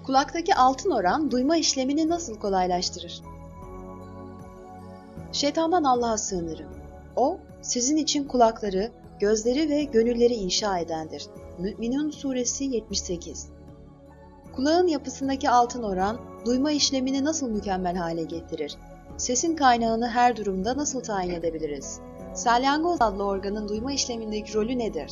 Kulaktaki altın oran duyma işlemini nasıl kolaylaştırır? Şeytandan Allah'a sığınırım. O, sizin için kulakları, gözleri ve gönülleri inşa edendir. Mü'minun Suresi 78. Kulağın yapısındaki altın oran, duyma işlemini nasıl mükemmel hale getirir? Sesin kaynağını her durumda nasıl tayin edebiliriz? Salyangoz adlı organın duyma işlemindeki rolü nedir?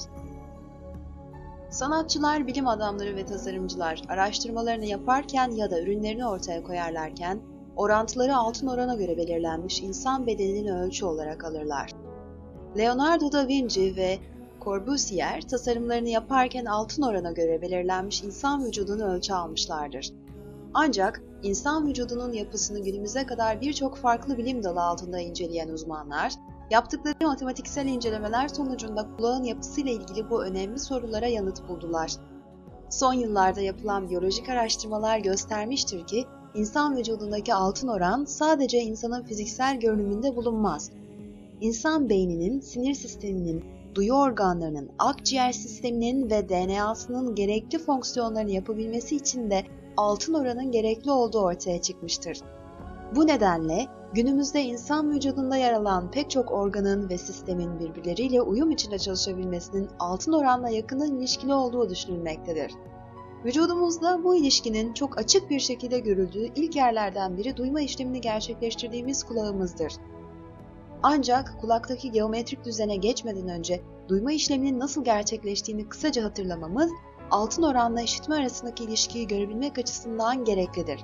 Sanatçılar, bilim adamları ve tasarımcılar araştırmalarını yaparken ya da ürünlerini ortaya koyarlarken, orantıları altın orana göre belirlenmiş insan bedenini ölçü olarak alırlar. Leonardo da Vinci ve Corbusier tasarımlarını yaparken altın orana göre belirlenmiş insan vücudunu ölçü almışlardır. Ancak insan vücudunun yapısını günümüze kadar birçok farklı bilim dalı altında inceleyen uzmanlar, yaptıkları matematiksel incelemeler sonucunda kulağın yapısıyla ilgili bu önemli sorulara yanıt buldular. Son yıllarda yapılan biyolojik araştırmalar göstermiştir ki, insan vücudundaki altın oran sadece insanın fiziksel görünümünde bulunmaz. İnsan beyninin, sinir sisteminin, duyu organlarının, akciğer sisteminin ve DNA'sının gerekli fonksiyonlarını yapabilmesi için de altın oranın gerekli olduğu ortaya çıkmıştır. Bu nedenle günümüzde insan vücudunda yer alan pek çok organın ve sistemin birbirleriyle uyum içinde çalışabilmesinin altın oranla yakından ilişkili olduğu düşünülmektedir. Vücudumuzda bu ilişkinin çok açık bir şekilde görüldüğü ilk yerlerden biri duyma işlemini gerçekleştirdiğimiz kulağımızdır. Ancak kulaktaki geometrik düzene geçmeden önce duyma işleminin nasıl gerçekleştiğini kısaca hatırlamamız, altın oranla işitme arasındaki ilişkiyi görebilmek açısından gereklidir.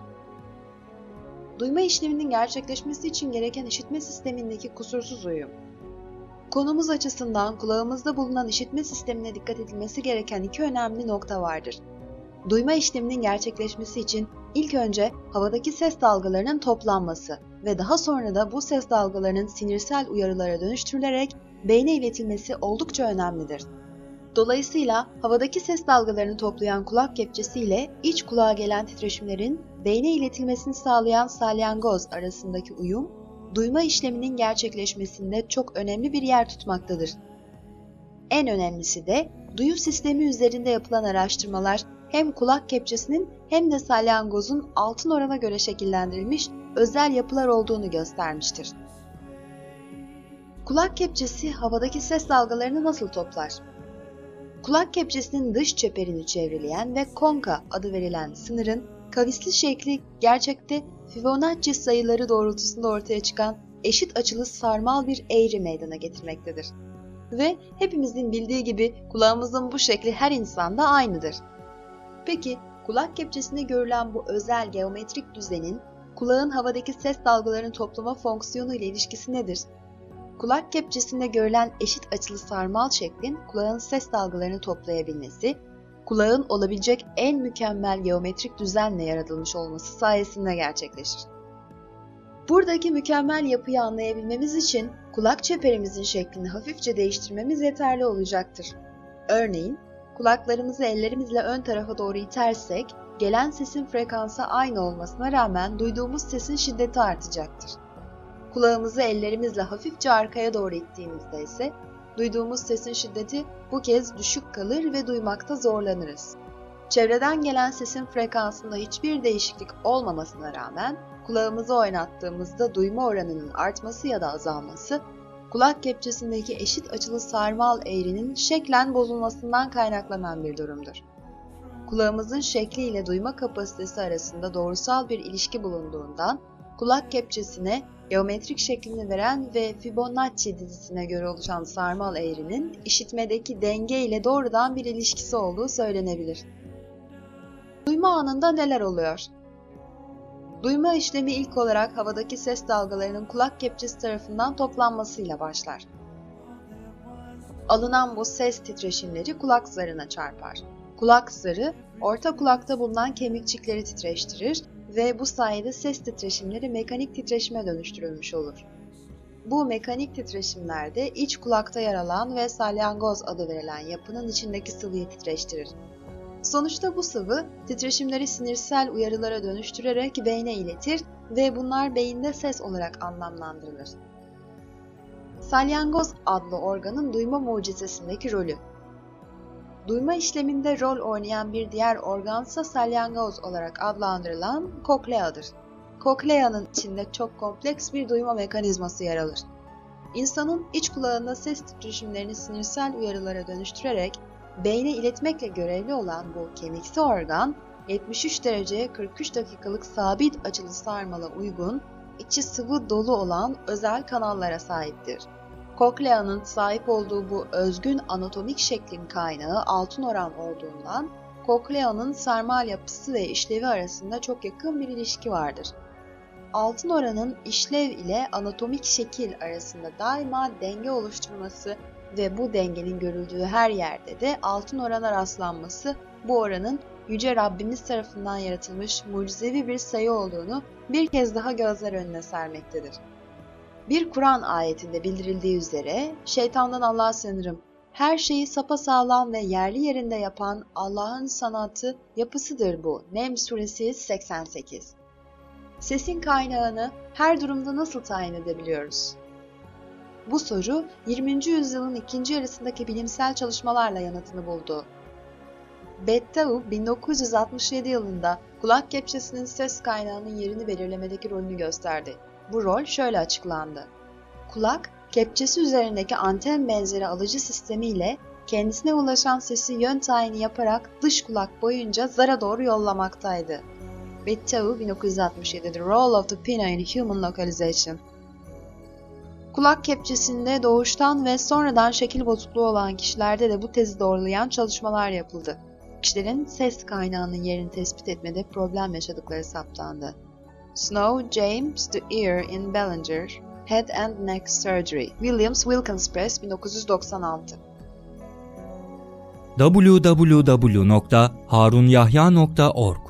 Duyma işleminin gerçekleşmesi için gereken işitme sistemindeki kusursuz uyum. Konumuz açısından kulağımızda bulunan işitme sistemine dikkat edilmesi gereken iki önemli nokta vardır. Duyma işleminin gerçekleşmesi için ilk önce havadaki ses dalgalarının toplanması ve daha sonra da bu ses dalgalarının sinirsel uyarılara dönüştürülerek beyne iletilmesi oldukça önemlidir. Dolayısıyla havadaki ses dalgalarını toplayan kulak kepçesi ile iç kulağa gelen titreşimlerin beyne iletilmesini sağlayan salyangoz arasındaki uyum, duyma işleminin gerçekleşmesinde çok önemli bir yer tutmaktadır. En önemlisi de duyu sistemi üzerinde yapılan araştırmalar hem kulak kepçesinin hem de salyangozun altın orana göre şekillendirilmiş özel yapılar olduğunu göstermiştir. Kulak kepçesi havadaki ses dalgalarını nasıl toplar? Kulak kepçesinin dış çeperini çevreleyen ve konka adı verilen sınırın kavisli şekli gerçekte Fibonacci sayıları doğrultusunda ortaya çıkan eşit açılı sarmal bir eğri meydana getirmektedir. Ve hepimizin bildiği gibi kulağımızın bu şekli her insanda aynıdır. Peki kulak kepçesinde görülen bu özel geometrik düzenin kulağın havadaki ses dalgalarını toplama fonksiyonu ile ilişkisi nedir? Kulak kepçesinde görülen eşit açılı sarmal şeklin kulağın ses dalgalarını toplayabilmesi, kulağın olabilecek en mükemmel geometrik düzenle yaratılmış olması sayesinde gerçekleşir. Buradaki mükemmel yapıyı anlayabilmemiz için kulak çeperimizin şeklini hafifçe değiştirmemiz yeterli olacaktır. Örneğin, kulaklarımızı ellerimizle ön tarafa doğru itersek, gelen sesin frekansı aynı olmasına rağmen duyduğumuz sesin şiddeti artacaktır. Kulağımızı ellerimizle hafifçe arkaya doğru ittiğimizde ise, duyduğumuz sesin şiddeti bu kez düşük kalır ve duymakta zorlanırız. Çevreden gelen sesin frekansında hiçbir değişiklik olmamasına rağmen, kulağımızı oynattığımızda duyma oranının artması ya da azalması, kulak kepçesindeki eşit açılı sarmal eğrinin şeklen bozulmasından kaynaklanan bir durumdur. Kulağımızın şekli ile duyma kapasitesi arasında doğrusal bir ilişki bulunduğundan, kulak kepçesine geometrik şeklini veren ve Fibonacci dizisine göre oluşan sarmal eğrinin işitmedeki denge ile doğrudan bir ilişkisi olduğu söylenebilir. Duyma anında neler oluyor? Duyma işlemi ilk olarak havadaki ses dalgalarının kulak kepçesi tarafından toplanmasıyla başlar. Alınan bu ses titreşimleri kulak zarına çarpar. Kulak zarı, orta kulakta bulunan kemikçikleri titreştirir ve bu sayede ses titreşimleri mekanik titreşime dönüştürülmüş olur. Bu mekanik titreşimlerde iç kulakta yer alan ve salyangoz adı verilen yapının içindeki sıvıyı titreştirir. Sonuçta bu sıvı titreşimleri sinirsel uyarılara dönüştürerek beyne iletir ve bunlar beyinde ses olarak anlamlandırılır. Salyangoz adlı organın duyma mucizesindeki rolü. Duyma işleminde rol oynayan bir diğer organsa salyangoz olarak adlandırılan kokleadır. Kokleanın içinde çok kompleks bir duyma mekanizması yer alır. İnsanın iç kulağında ses titreşimlerini sinirsel uyarılara dönüştürerek beyne iletmekle görevli olan bu kemiksi organ, 73 dereceye 43 dakikalık sabit açılı sarmala uygun, içi sıvı dolu olan özel kanallara sahiptir. Kokleanın sahip olduğu bu özgün anatomik şeklin kaynağı altın oran olduğundan, kokleanın sarmal yapısı ve işlevi arasında çok yakın bir ilişki vardır. Altın oranın işlev ile anatomik şekil arasında daima denge oluşturması ve bu dengenin görüldüğü her yerde de altın orana rastlanması, bu oranın Yüce Rabbimiz tarafından yaratılmış mucizevi bir sayı olduğunu bir kez daha gözler önüne sermektedir. Bir Kur'an ayetinde bildirildiği üzere, şeytandan Allah'a sığınırım. Her şeyi sapasağlam ve yerli yerinde yapan Allah'ın sanatı, yapısıdır bu. Neml Suresi 88. Sesin kaynağını her durumda nasıl tayin edebiliyoruz? Bu soru 20. yüzyılın ikinci yarısındaki bilimsel çalışmalarla yanıtını buldu. Bettau 1967 yılında kulak kepçesinin ses kaynağının yerini belirlemedeki rolünü gösterdi. Bu rol şöyle açıklandı. Kulak, kepçesi üzerindeki anten benzeri alıcı sistemiyle kendisine ulaşan sesi yön tayini yaparak dış kulak boyunca zara doğru yollamaktaydı. Bettau 1967 The Role of the Pinna in Human Localization. Kulak kepçesinde doğuştan ve sonradan şekil bozukluğu olan kişilerde de bu tezi doğrulayan çalışmalar yapıldı. Kişilerin ses kaynağının yerini tespit etmede problem yaşadıkları saptandı. Snow, James, The Ear in Bellinger, Head and Neck Surgery, Williams Wilkins Press 1996. www.harunyahya.org